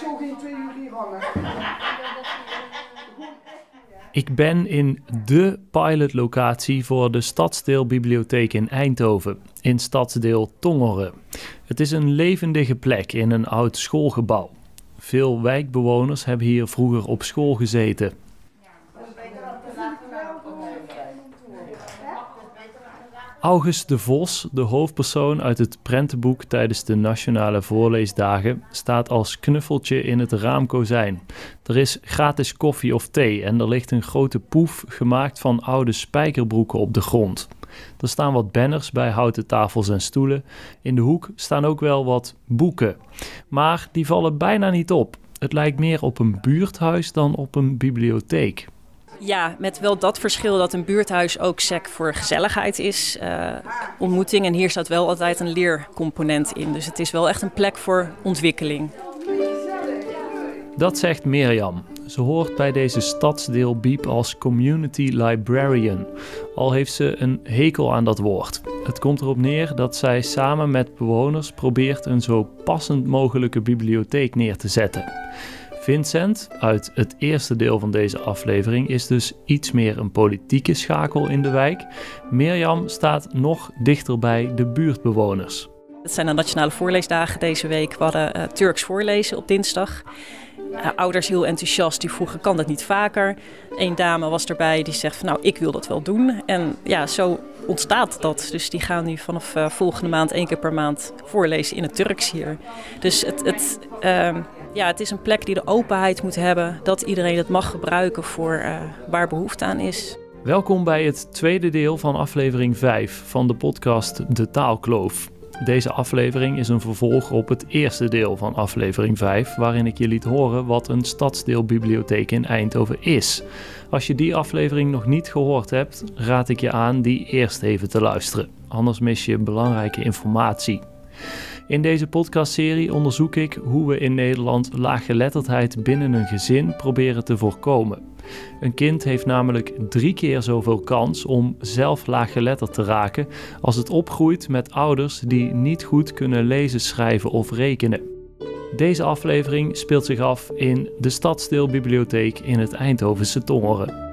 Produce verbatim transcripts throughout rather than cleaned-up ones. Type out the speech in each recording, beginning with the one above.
zo geen twee uur hier hangen. Ik ben in dé pilotlocatie voor de Stadsdeelbibliotheek in Eindhoven, in stadsdeel Tongeren. Het is een levendige plek in een oud schoolgebouw. Veel wijkbewoners hebben hier vroeger op school gezeten. August de Vos, de hoofdpersoon uit het prentenboek tijdens de Nationale Voorleesdagen, staat als knuffeltje in het raamkozijn. Er is gratis koffie of thee en er ligt een grote poef gemaakt van oude spijkerbroeken op de grond. Er staan wat banners bij houten tafels en stoelen. In de hoek staan ook wel wat boeken. Maar die vallen bijna niet op. Het lijkt meer op een buurthuis dan op een bibliotheek. Ja, met wel dat verschil dat een buurthuis ook sec voor gezelligheid is, uh, ontmoeting. En hier staat wel altijd een leercomponent in. Dus het is wel echt een plek voor ontwikkeling. Dat zegt Mirjam. Ze hoort bij deze stadsdeel Biep als community librarian. Al heeft ze een hekel aan dat woord. Het komt erop neer dat zij samen met bewoners probeert een zo passend mogelijke bibliotheek neer te zetten. Vincent, uit het eerste deel van deze aflevering, is dus iets meer een politieke schakel in de wijk. Mirjam staat nog dichter bij de buurtbewoners. Het zijn de Nationale Voorleesdagen deze week. We hadden uh, Turks voorlezen op dinsdag. Uh, ouders heel enthousiast, die vroegen, kan dat niet vaker? Eén dame was erbij die zegt van, nou, ik wil dat wel doen. En ja, zo ontstaat dat. Dus die gaan nu vanaf uh, volgende maand één keer per maand voorlezen in het Turks hier. Dus het, het, uh, ja, het is een plek die de openheid moet hebben, dat iedereen het mag gebruiken voor uh, waar behoefte aan is. Welkom bij het tweede deel van aflevering vijf van de podcast De Taalkloof. Deze aflevering is een vervolg op het eerste deel van aflevering vijf, waarin ik je liet horen wat een stadsdeelbibliotheek in Eindhoven is. Als je die aflevering nog niet gehoord hebt, raad ik je aan die eerst even te luisteren. Anders mis je belangrijke informatie. In deze podcastserie onderzoek ik hoe we in Nederland laaggeletterdheid binnen een gezin proberen te voorkomen. Een kind heeft namelijk drie keer zoveel kans om zelf laaggeletterd te raken als het opgroeit met ouders die niet goed kunnen lezen, schrijven of rekenen. Deze aflevering speelt zich af in de Stadsdeelbibliotheek in het Eindhovense Tongeren.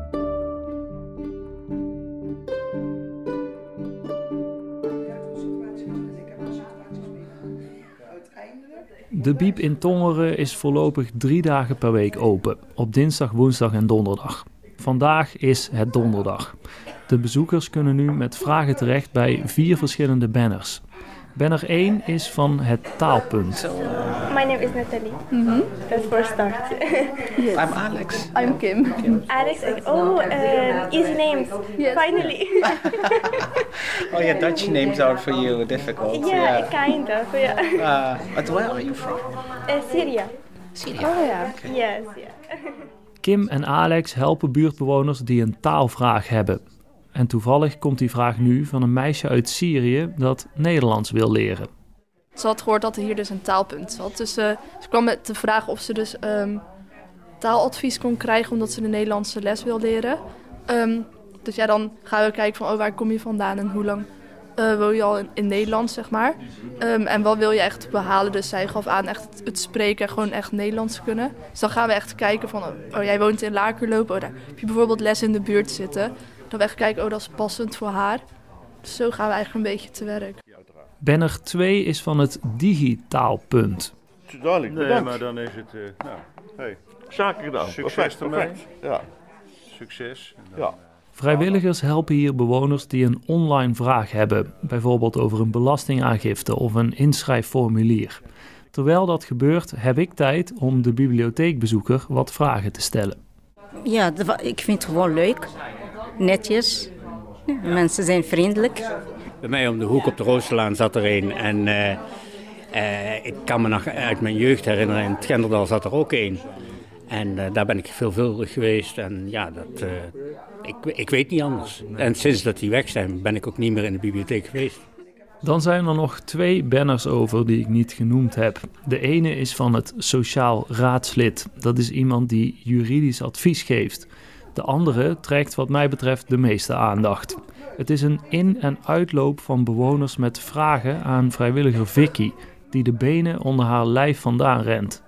De Biep in Tongeren is voorlopig drie dagen per week open, op dinsdag, woensdag en donderdag. Vandaag is het donderdag. De bezoekers kunnen nu met vragen terecht bij vier verschillende banners. Banner één is van het Taalpunt. My name is Nathalie. Mm-hmm. That's for start. Yes. I'm Alex. I'm Kim. Kim. Alex, oh, uh, easy names. Yes. Finally. Oh yeah, Dutch names are for you difficult. Yeah, yeah. kind of. Yeah. Uh, but where are you from? Uh, Syria. Syria. Oh ja. Okay. Yes, yeah. Kim en Alex helpen buurtbewoners die een taalvraag hebben. En toevallig komt die vraag nu van een meisje uit Syrië dat Nederlands wil leren. Ze had gehoord dat er hier dus een taalpunt zat. Dus uh, ze kwam met de vraag of ze dus um, taaladvies kon krijgen omdat ze de Nederlandse les wil leren. Um, dus ja, dan gaan we kijken van oh, waar kom je vandaan en hoe lang uh, woon je al in, in Nederland, zeg maar. Um, en wat wil je echt behalen? Dus zij gaf aan echt het, het spreken, gewoon echt Nederlands kunnen. Dus dan gaan we echt kijken van oh, jij woont in Lakerloop. Oh, daar heb je bijvoorbeeld les in de buurt zitten. Dan we echt kijken, oh, dat is passend voor haar. Dus zo gaan we eigenlijk een beetje te werk. Banner twee is van het Digitaalpunt. Dadelijk, nee, bedankt. maar dan is het, uh, nou, hey, zaken gedaan. succes Perfect, ermee. perfect. Ja. Succes. En dan, Ja. Vrijwilligers helpen hier bewoners die een online vraag hebben, bijvoorbeeld over een belastingaangifte of een inschrijfformulier. Terwijl dat gebeurt, heb ik tijd om de bibliotheekbezoeker wat vragen te stellen. Ja, ik vind het gewoon leuk. Netjes. Ja, mensen zijn vriendelijk. Bij mij om de hoek op de Roosterlaan zat er een. En uh, uh, ik kan me nog uit mijn jeugd herinneren, in het Genderdal zat er ook een. En uh, daar ben ik veelvuldig geweest. En ja, dat, uh, ik, ik weet niet anders. En sinds dat die weg zijn, ben ik ook niet meer in de bibliotheek geweest. Dan zijn er nog twee banners over die ik niet genoemd heb. De ene is van het Sociaal Raadslid. Dat is iemand die juridisch advies geeft. De andere trekt wat mij betreft de meeste aandacht. Het is een in- en uitloop van bewoners met vragen aan vrijwilliger Vicky, die de benen onder haar lijf vandaan rent.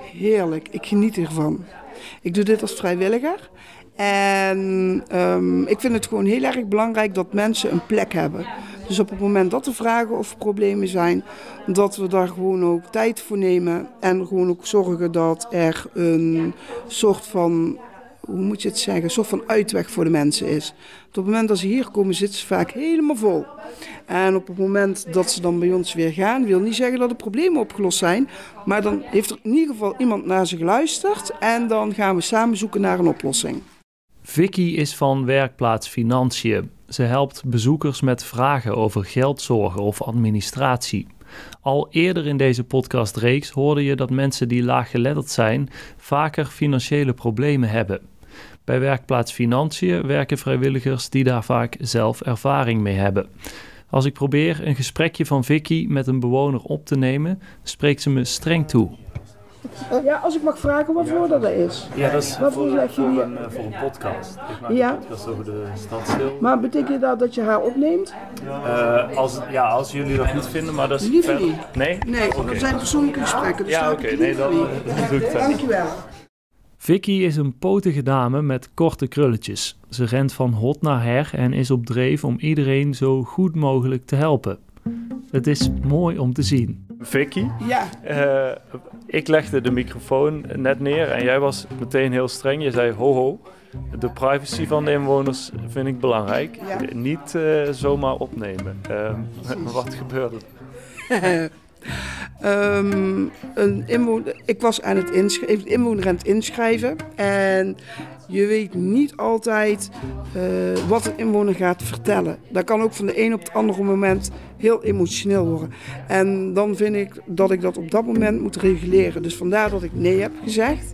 heerlijk. Ik geniet ervan. Ik doe dit als vrijwilliger. En um, ik vind het gewoon heel erg belangrijk dat mensen een plek hebben. Dus op het moment dat er vragen of problemen zijn, dat we daar gewoon ook tijd voor nemen. En gewoon ook zorgen dat er een soort van, hoe moet je het zeggen, een soort van uitweg voor de mensen is. Op het moment dat ze hier komen, zitten ze vaak helemaal vol. En op het moment dat ze dan bij ons weer gaan, wil niet zeggen dat de problemen opgelost zijn. Maar dan heeft er in ieder geval iemand naar ze geluisterd en dan gaan we samen zoeken naar een oplossing. Vicky is van Werkplaats Financiën. Ze helpt bezoekers met vragen over geldzorgen of administratie. Al eerder in deze podcastreeks hoorde je dat mensen die laaggeletterd zijn vaker financiële problemen hebben. Bij Werkplaats Financiën werken vrijwilligers die daar vaak zelf ervaring mee hebben. Als ik probeer een gesprekje van Vicky met een bewoner op te nemen, spreekt ze me streng toe. Ja, als ik mag vragen waarvoor dat is. Ja, dat is voor, voor, voor, voor, je... een, voor een podcast. Ik maak ja. een podcast over de stadsdeel. Maar betekent dat dat je haar opneemt? Uh, als, ja, als jullie dat goed vinden, maar dat is... Liever verder... niet. Nee? Nee, okay. dat zijn persoonlijke gesprekken. Dus ja, oké. Okay. Nee, dan, dan doe ik het. Dankjewel. Vicky is een potige dame met korte krulletjes. Ze rent van hot naar her en is op dreef om iedereen zo goed mogelijk te helpen. Het is mooi om te zien. Vicky, ja. uh, ik legde de microfoon net neer en jij was meteen heel streng. Je zei, ho ho, de privacy van de inwoners vind ik belangrijk. Ja. Niet uh, zomaar opnemen. Uh, wat gebeurde er? um, een inwoner, ik was aan het inschrijven, inwoner aan het inschrijven en je weet niet altijd uh, wat een inwoner gaat vertellen. Dat kan ook van de een op het andere moment heel emotioneel worden. En dan vind ik dat ik dat op dat moment moet reguleren. Dus vandaar dat ik nee heb gezegd.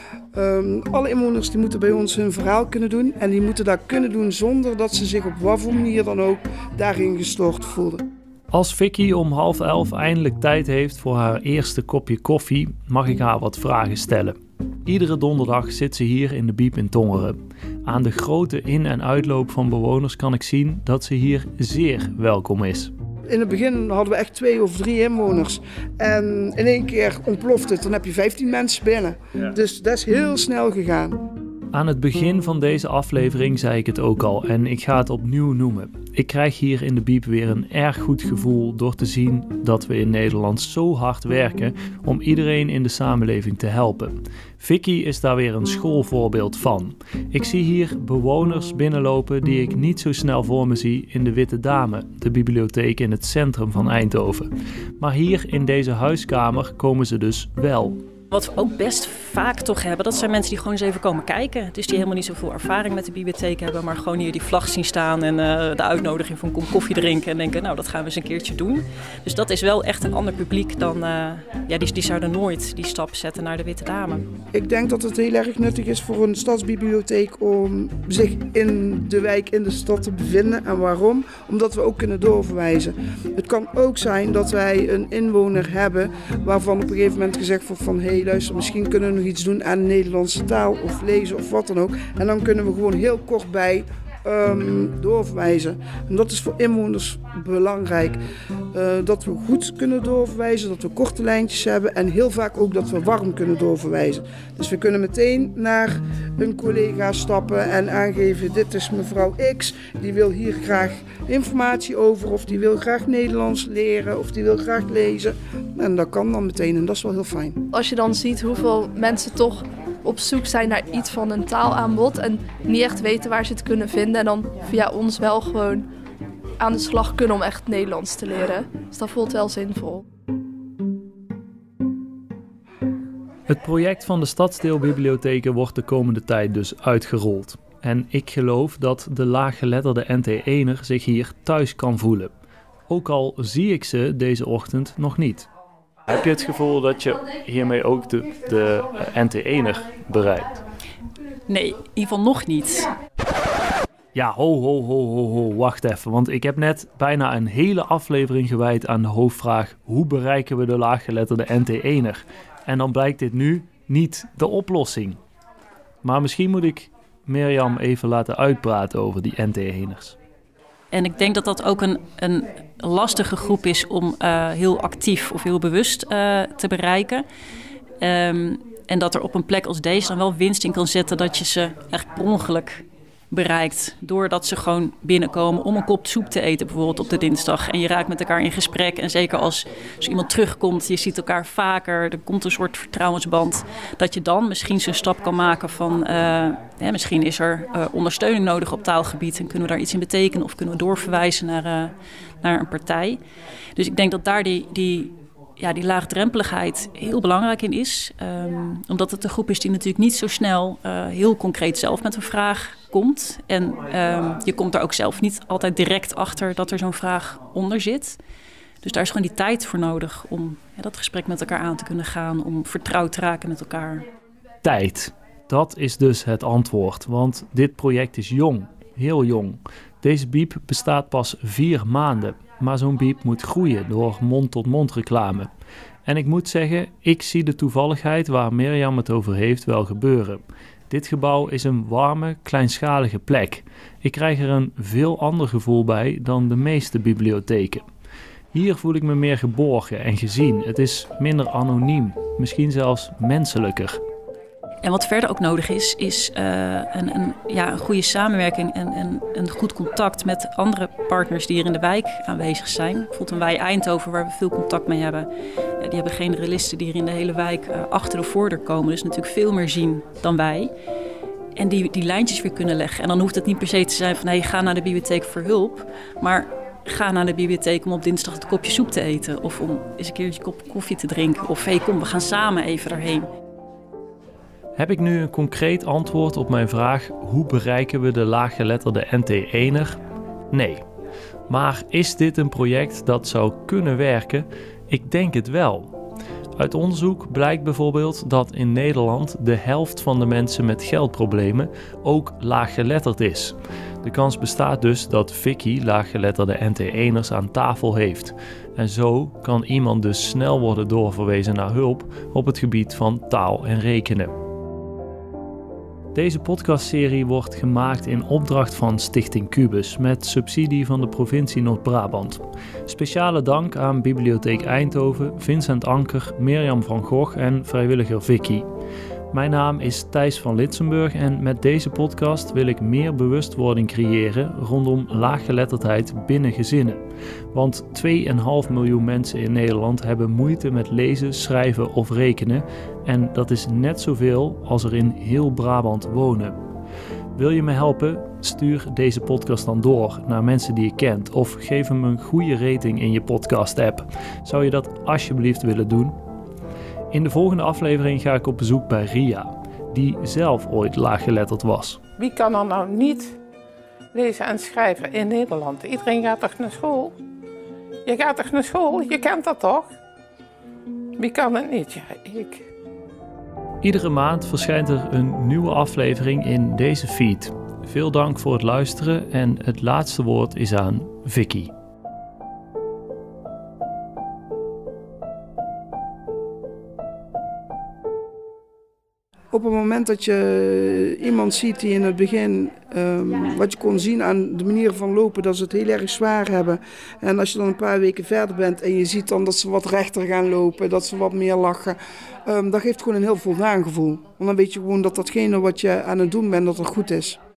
Um, alle inwoners die moeten bij ons hun verhaal kunnen doen. En die moeten dat kunnen doen zonder dat ze zich op wat voor manier dan ook daarin gestoord voelen. Als Vicky om half elf eindelijk tijd heeft voor haar eerste kopje koffie, mag ik haar wat vragen stellen. Iedere donderdag zit ze hier in de Biep in Tongeren. Aan de grote in- en uitloop van bewoners kan ik zien dat ze hier zeer welkom is. In het begin hadden we echt twee of drie inwoners. En in één keer ontploft het, dan heb je vijftien mensen binnen. Ja. Dus dat is heel snel gegaan. Aan het begin van deze aflevering zei ik het ook al en ik ga het opnieuw noemen. Ik krijg hier in de Biep weer een erg goed gevoel door te zien dat we in Nederland zo hard werken om iedereen in de samenleving te helpen. Vicky is daar weer een schoolvoorbeeld van. Ik zie hier bewoners binnenlopen die ik niet zo snel voor me zie in de Witte Dame, de bibliotheek in het centrum van Eindhoven. Maar hier in deze huiskamer komen ze dus wel. Wat we ook best vaak toch hebben, dat zijn mensen die gewoon eens even komen kijken. Dus die helemaal niet zoveel ervaring met de bibliotheek hebben, maar gewoon hier die vlag zien staan en uh, de uitnodiging van kom koffie drinken en denken, nou dat gaan we eens een keertje doen. Dus dat is wel echt een ander publiek dan, uh, ja die, die zouden nooit die stap zetten naar de Witte Dame. Ik denk dat het heel erg nuttig is voor een stadsbibliotheek om zich in de wijk, in de stad te bevinden. En waarom? Omdat we ook kunnen doorverwijzen. Het kan ook zijn dat wij een inwoner hebben waarvan op een gegeven moment gezegd wordt van hé, hey, luister, misschien kunnen we nog iets doen aan de Nederlandse taal of lezen of wat dan ook. En dan kunnen we gewoon heel kort bij um, doorverwijzen. En dat is voor inwoners belangrijk. Uh, dat we goed kunnen doorverwijzen, dat we korte lijntjes hebben en heel vaak ook dat we warm kunnen doorverwijzen. Dus we kunnen meteen naar een collega stappen en aangeven, dit is mevrouw X, die wil hier graag informatie over of die wil graag Nederlands leren of die wil graag lezen. En dat kan dan meteen en dat is wel heel fijn. Als je dan ziet hoeveel mensen toch op zoek zijn naar iets van een taalaanbod en niet echt weten waar ze het kunnen vinden en dan via ons wel gewoon aan de slag kunnen om echt Nederlands te leren. Dus dat voelt wel zinvol. Het project van de stadsdeelbibliotheken wordt de komende tijd dus uitgerold. En ik geloof dat de laaggeletterde N T ééner zich hier thuis kan voelen. Ook al zie ik ze deze ochtend nog niet. Heb je het gevoel dat je hiermee ook de, de N T ééner bereikt? Nee, in ieder geval nog niet. Ja, ho, ho, ho, ho, ho, wacht even. Want ik heb net bijna een hele aflevering gewijd aan de hoofdvraag: hoe bereiken we de laaggeletterde N T ééner? En dan blijkt dit nu niet de oplossing. Maar misschien moet ik Mirjam even laten uitpraten over die N T ééners. En ik denk dat dat ook een, een lastige groep is om uh, heel actief of heel bewust uh, te bereiken. Um, en dat er op een plek als deze dan wel winst in kan zetten dat je ze echt per ongeluk bereikt. Doordat ze gewoon binnenkomen om een kop soep te eten, bijvoorbeeld op de dinsdag. En je raakt met elkaar in gesprek. En zeker als, als iemand terugkomt, je ziet elkaar vaker. Er komt een soort vertrouwensband. Dat je dan misschien zo'n stap kan maken van... Uh, ja, misschien is er uh, ondersteuning nodig op taalgebied. En kunnen we daar iets in betekenen? Of kunnen we doorverwijzen naar, uh, naar een partij? Dus ik denk dat daar die... die Ja, die laagdrempeligheid heel belangrijk in is. Um, omdat het een groep is die natuurlijk niet zo snel uh, heel concreet zelf met een vraag komt. En um, je komt er ook zelf niet altijd direct achter dat er zo'n vraag onder zit. Dus daar is gewoon die tijd voor nodig om ja, dat gesprek met elkaar aan te kunnen gaan. Om vertrouwd te raken met elkaar. Tijd. Dat is dus het antwoord. Want dit project is jong. Heel jong. Deze biep bestaat pas vier maanden. Maar zo'n biep moet groeien door mond-tot-mond reclame. En ik moet zeggen, ik zie de toevalligheid waar Mirjam het over heeft wel gebeuren. Dit gebouw is een warme, kleinschalige plek. Ik krijg er een veel ander gevoel bij dan de meeste bibliotheken. Hier voel ik me meer geborgen en gezien. Het is minder anoniem, misschien zelfs menselijker. En wat verder ook nodig is, is uh, een, een, ja, een goede samenwerking en, en een goed contact met andere partners die hier in de wijk aanwezig zijn. Bijvoorbeeld een Wij Eindhoven, waar we veel contact mee hebben. Uh, die hebben generalisten die hier in de hele wijk uh, achter de voordeur komen. Dus natuurlijk veel meer zien dan wij. En die, die lijntjes weer kunnen leggen. En dan hoeft het niet per se te zijn van, hey, ga naar de bibliotheek voor hulp. Maar ga naar de bibliotheek om op dinsdag een kopje soep te eten. Of om eens een keertje een kop koffie te drinken. Of hey, kom, we gaan samen even daarheen. Heb ik nu een concreet antwoord op mijn vraag: hoe bereiken we de laaggeletterde N T ééner? Nee. Maar is dit een project dat zou kunnen werken? Ik denk het wel. Uit onderzoek blijkt bijvoorbeeld dat in Nederland de helft van de mensen met geldproblemen ook laaggeletterd is. De kans bestaat dus dat Vicky laaggeletterde N T ééners aan tafel heeft. En zo kan iemand dus snel worden doorverwezen naar hulp op het gebied van taal en rekenen. Deze podcastserie wordt gemaakt in opdracht van Stichting Cubus met subsidie van de provincie Noord-Brabant. Speciale dank aan Bibliotheek Eindhoven, Vincent Anker, Mirjam van Gogh en vrijwilliger Vicky. Mijn naam is Thijs van Litsenburg en met deze podcast wil ik meer bewustwording creëren rondom laaggeletterdheid binnen gezinnen. Want twee komma vijf miljoen mensen in Nederland hebben moeite met lezen, schrijven of rekenen. En dat is net zoveel als er in heel Brabant wonen. Wil je me helpen? Stuur deze podcast dan door naar mensen die je kent. Of geef hem een goede rating in je podcast-app. Zou je dat alsjeblieft willen doen? In de volgende aflevering ga ik op bezoek bij Ria, die zelf ooit laaggeletterd was. Wie kan er nou niet lezen en schrijven in Nederland? Iedereen gaat toch naar school? Je gaat toch naar school? Je kent dat toch? Wie kan het niet? Ja, ik. Iedere maand verschijnt er een nieuwe aflevering in deze feed. Veel dank voor het luisteren en het laatste woord is aan Vicky. Op het moment dat je iemand ziet die in het begin, um, wat je kon zien aan de manier van lopen, dat ze het heel erg zwaar hebben. En als je dan een paar weken verder bent en je ziet dan dat ze wat rechter gaan lopen, dat ze wat meer lachen. Um, dat geeft gewoon een heel voldaan gevoel. Want dan weet je gewoon dat datgene wat je aan het doen bent, dat het goed is.